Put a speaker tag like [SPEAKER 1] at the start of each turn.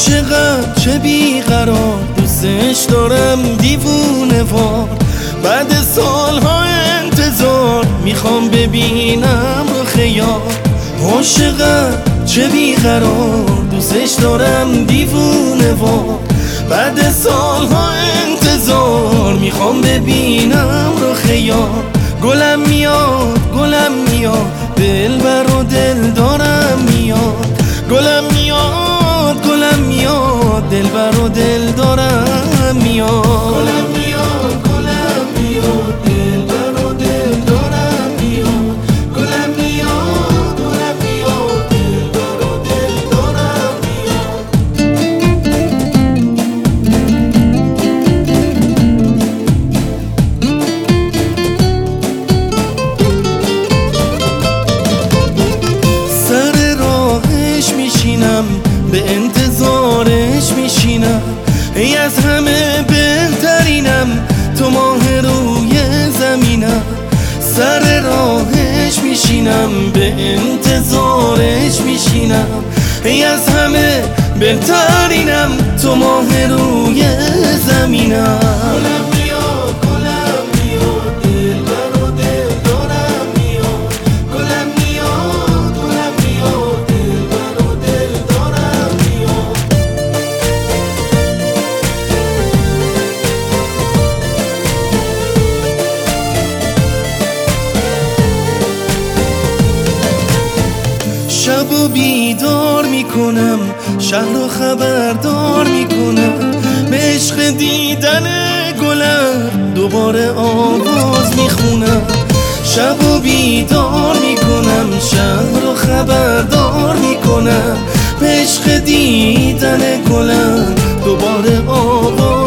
[SPEAKER 1] عاشقم چه بیقرار، دوستش دارم دیوونه وار. بعد سالها انتظار میخوام ببینم رخ یار. عاشقم چه بیقرار، دوستش دارم دیوونه وار. بعد سالها انتظار میخوام ببینم رخ یار. گلم میاد گلم میاد، دلبر و دل دارم میاد. گلم میاد گلم میاد، دلبر و دل دارم میاد. گلم میاد گلم میاد، دلبر و دل دارم میاد. گلم میاد گلم میاد، دلبر و دل دارم سر راهش میشینم، به انتظارش میشینم. ای از همه بهترینم، تو ماه روی زمینم. سر راهش میشینم، به انتظارش میشینم. ای از همه بهترینم، تو ماه روی زمینم. گلم میاد گلم میاد، دلبر و دل دارم میاد. گلم میاد گلم میاد، دلبر و دل دارم میاد. شب و بیدار میکنم، شهر و خبردار میکنم. به عشق دیدن گلم دوباره آواز میخونم. شب و بیدار میکنم، شهر و خبردار میکنم. به عشق دیدن گلم دوباره آواز